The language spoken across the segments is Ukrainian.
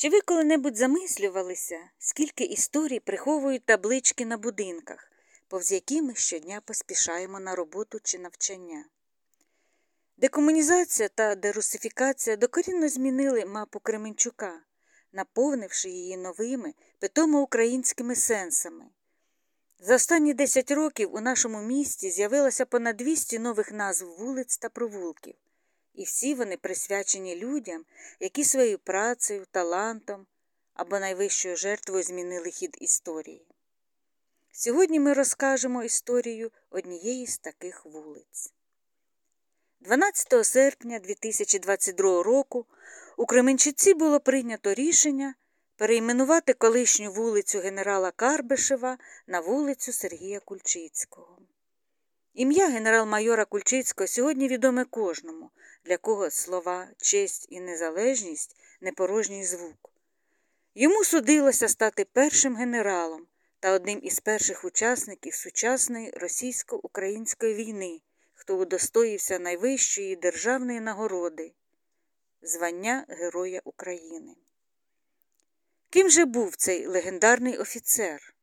Чи ви коли-небудь замислювалися, скільки історій приховують таблички на будинках, повз які ми щодня поспішаємо на роботу чи навчання? Декомунізація та дерусифікація докорінно змінили мапу Кременчука, наповнивши її новими, питомо-українськими сенсами. За останні 10 років у нашому місті з'явилося понад 200 нових назв вулиць та провулків. І всі вони присвячені людям, які своєю працею, талантом або найвищою жертвою змінили хід історії. Сьогодні ми розкажемо історію однієї з таких вулиць. 12 серпня 2022 року у Кременчуці було прийнято рішення перейменувати колишню вулицю генерала Карбишева на вулицю Сергія Кульчицького. Ім'я генерал-майора Кульчицького сьогодні відоме кожному, для кого слова «честь» і «незалежність» – не порожній звук. Йому судилося стати першим генералом та одним із перших учасників сучасної російсько-української війни, хто удостоївся найвищої державної нагороди – звання Героя України. Ким же був цей легендарний офіцер?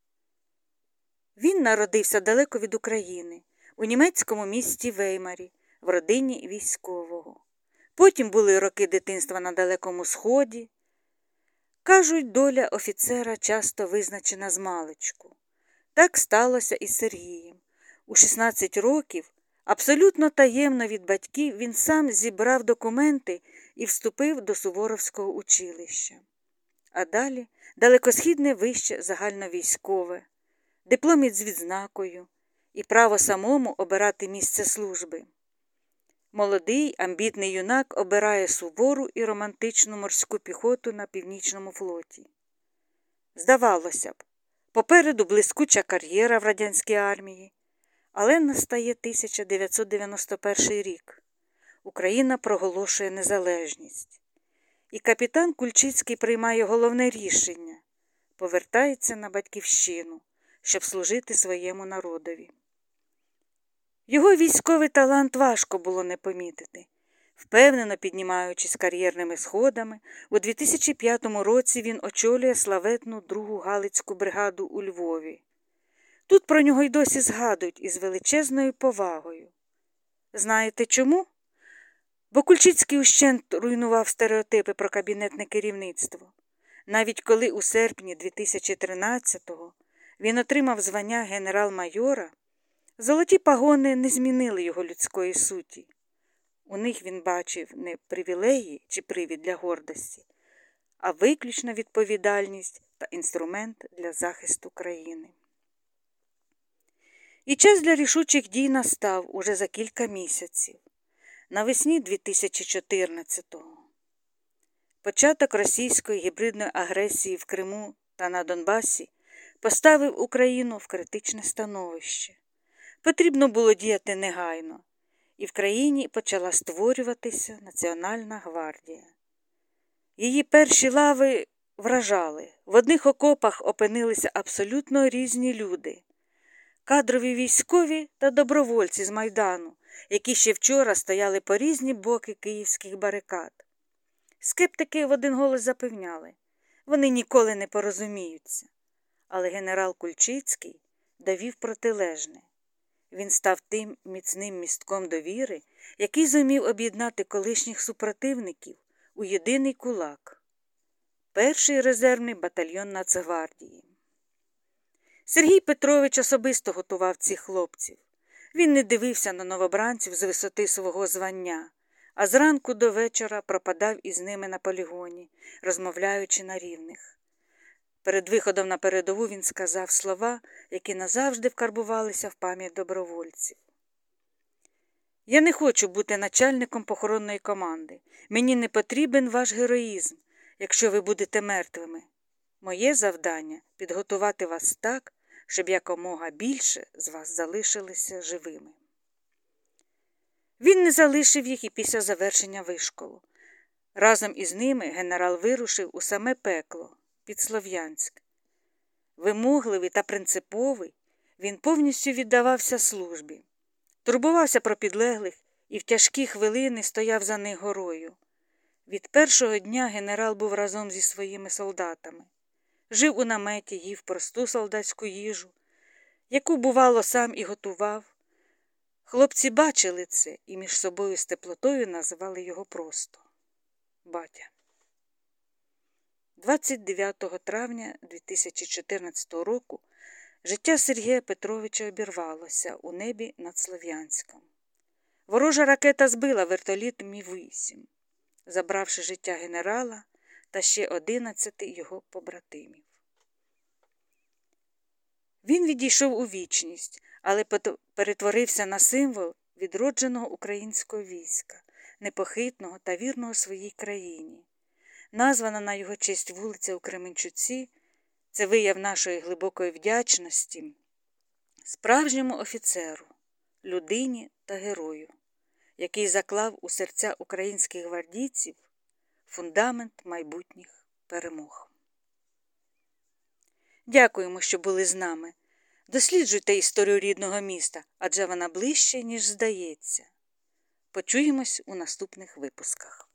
Він народився далеко від України, у німецькому місті Веймарі, в родині військового. Потім були роки дитинства на Далекому Сході. Кажуть, доля офіцера часто визначена змалечку. Так сталося і з Сергієм. У 16 років, абсолютно таємно від батьків, він сам зібрав документи і вступив до Суворовського училища. А далі далекосхідне вище загальновійськове, диплом із відзнакою і право самому обирати місце служби. Молодий, амбітний юнак обирає сувору і романтичну морську піхоту на Північному флоті. Здавалося б, попереду блискуча кар'єра в радянській армії, але настає 1991 рік. Україна проголошує незалежність. І капітан Кульчицький приймає головне рішення – повертається на батьківщину, щоб служити своєму народові. Його військовий талант важко було не помітити. Впевнено піднімаючись кар'єрними сходами, у 2005 році він очолює славетну 2-гу Галицьку бригаду у Львові. Тут про нього й досі згадують із величезною повагою. Знаєте чому? Бо Кульчицький ущент руйнував стереотипи про кабінетне керівництво. Навіть коли у серпні 2013-го він отримав звання генерал-майора, золоті пагони не змінили його людської суті. У них він бачив не привілеї чи привід для гордості, а виключно відповідальність та інструмент для захисту країни. І час для рішучих дій настав уже за кілька місяців. Навесні 2014-го. Початок російської гібридної агресії в Криму та на Донбасі поставив Україну в критичне становище. Потрібно було діяти негайно, і в країні почала створюватися Національна гвардія. Її перші лави вражали. В одних окопах опинилися абсолютно різні люди. Кадрові військові та добровольці з Майдану, які ще вчора стояли по різні боки київських барикад. Скептики в один голос запевняли, вони ніколи не порозуміються. Але генерал Кульчицький довів протилежне. Він став тим міцним містком довіри, який зумів об'єднати колишніх супротивників у єдиний кулак – перший резервний батальйон Нацгвардії. Сергій Петрович особисто готував цих хлопців. Він не дивився на новобранців з висоти свого звання, а зранку до вечора пропадав із ними на полігоні, розмовляючи на рівних. Перед виходом на передову він сказав слова, які назавжди вкарбувалися в пам'ять добровольців. «Я не хочу бути начальником похоронної команди. Мені не потрібен ваш героїзм, якщо ви будете мертвими. Моє завдання – підготувати вас так, щоб якомога більше з вас залишилися живими». Він не залишив їх і після завершення вишколу. Разом із ними генерал вирушив у саме пекло, під Слов'янськ. Вимогливий та принциповий, він повністю віддавався службі. Турбувався про підлеглих і в тяжкі хвилини стояв за них горою. Від першого дня генерал був разом зі своїми солдатами. Жив у наметі, їв просту солдатську їжу, яку, бувало, сам і готував. Хлопці бачили це і між собою з теплотою називали його просто батя. 29 травня 2014 року життя Сергія Петровича обірвалося у небі над Слов'янськом. Ворожа ракета збила вертоліт Мі-8, забравши життя генерала та ще 11 його побратимів. Він відійшов у вічність, але перетворився на символ відродженого українського війська, непохитного та вірного своїй країні. Названа на його честь вулиця у Кременчуці – це вияв нашої глибокої вдячності справжньому офіцеру, людині та герою, який заклав у серця українських гвардійців фундамент майбутніх перемог. Дякуємо, що були з нами. Досліджуйте історію рідного міста, адже вона ближче, ніж здається. Почуємось у наступних випусках.